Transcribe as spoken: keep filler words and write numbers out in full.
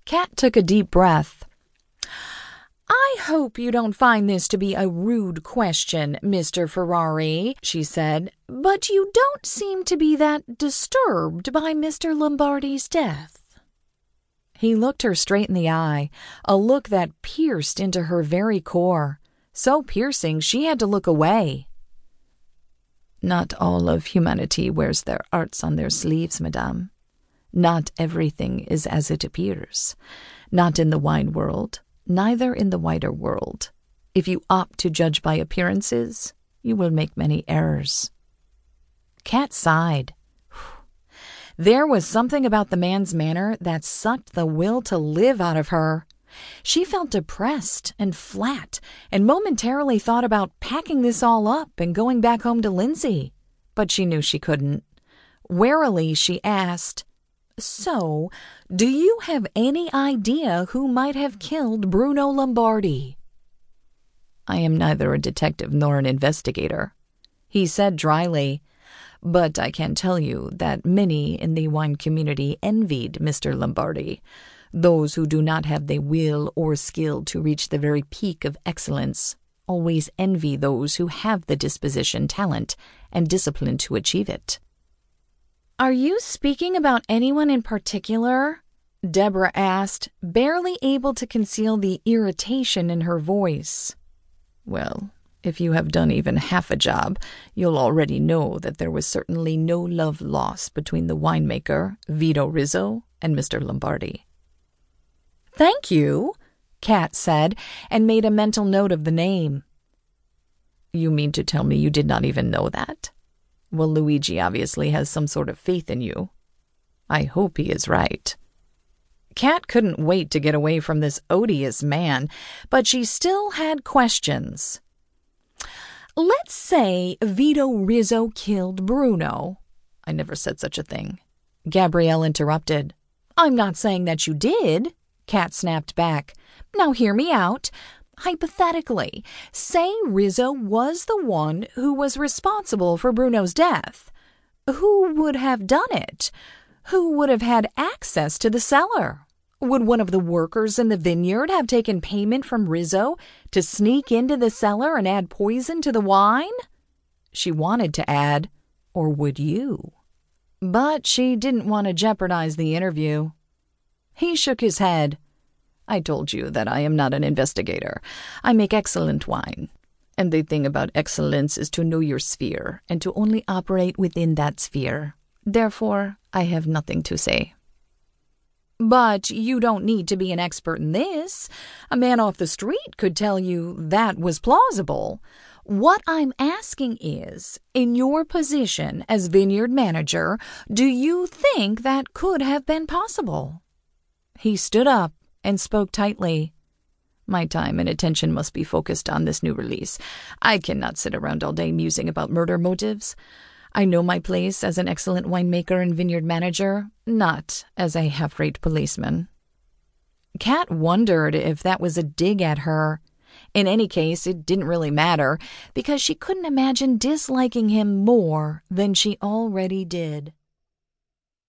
Kat took a deep breath. "I hope you don't find this to be a rude question, Mister Ferrari," she said, "but you don't seem to be that disturbed by Mister Lombardi's death." He looked her straight in the eye, a look that pierced into her very core, so piercing she had to look away. "Not all of humanity wears their arts on their sleeves, madame. Not everything is as it appears. Not in the wine world. Neither in the wider world. If you opt to judge by appearances, you will make many errors." Kat sighed. There was something about the man's manner that sucked the will to live out of her. She felt depressed and flat, and momentarily thought about packing this all up and going back home to Lindsay. But she knew she couldn't. Warily, she asked, "So, do you have any idea who might have killed Bruno Lombardi?" "I am neither a detective nor an investigator," he said dryly, "but I can tell you that many in the wine community envied Mister Lombardi. Those who do not have the will or skill to reach the very peak of excellence always envy those who have the disposition, talent, and discipline to achieve it." "Are you speaking about anyone in particular?" Deborah asked, barely able to conceal the irritation in her voice. "Well, if you have done even half a job, you'll already know that there was certainly no love lost between the winemaker, Vito Rizzo, and Mister Lombardi." "Thank you," Kat said, and made a mental note of the name. "You mean to tell me you did not even know that? Well, Luigi obviously has some sort of faith in you. I hope he is right." Kat couldn't wait to get away from this odious man, but she still had questions. "Let's say Vito Rizzo killed Bruno." "I never said such a thing," Gabrielle interrupted. "I'm not saying that you did," Kat snapped back. "Now hear me out. Hypothetically, say Rizzo was the one who was responsible for Bruno's death. Who would have done it? Who would have had access to the cellar? Would one of the workers in the vineyard have taken payment from Rizzo to sneak into the cellar and add poison to the wine?" She wanted to add, "Or would you?" But she didn't want to jeopardize the interview. He shook his head. "I told you that I am not an investigator. I make excellent wine. And the thing about excellence is to know your sphere and to only operate within that sphere. Therefore, I have nothing to say." "But you don't need to be an expert in this. A man off the street could tell you that was plausible. What I'm asking is, in your position as vineyard manager, do you think that could have been possible?" He stood up and spoke tightly. "My time and attention must be focused on this new release. I cannot sit around all day musing about murder motives. I know my place as an excellent winemaker and vineyard manager, not as a half-rate policeman." Kat wondered if that was a dig at her. In any case, it didn't really matter, because she couldn't imagine disliking him more than she already did.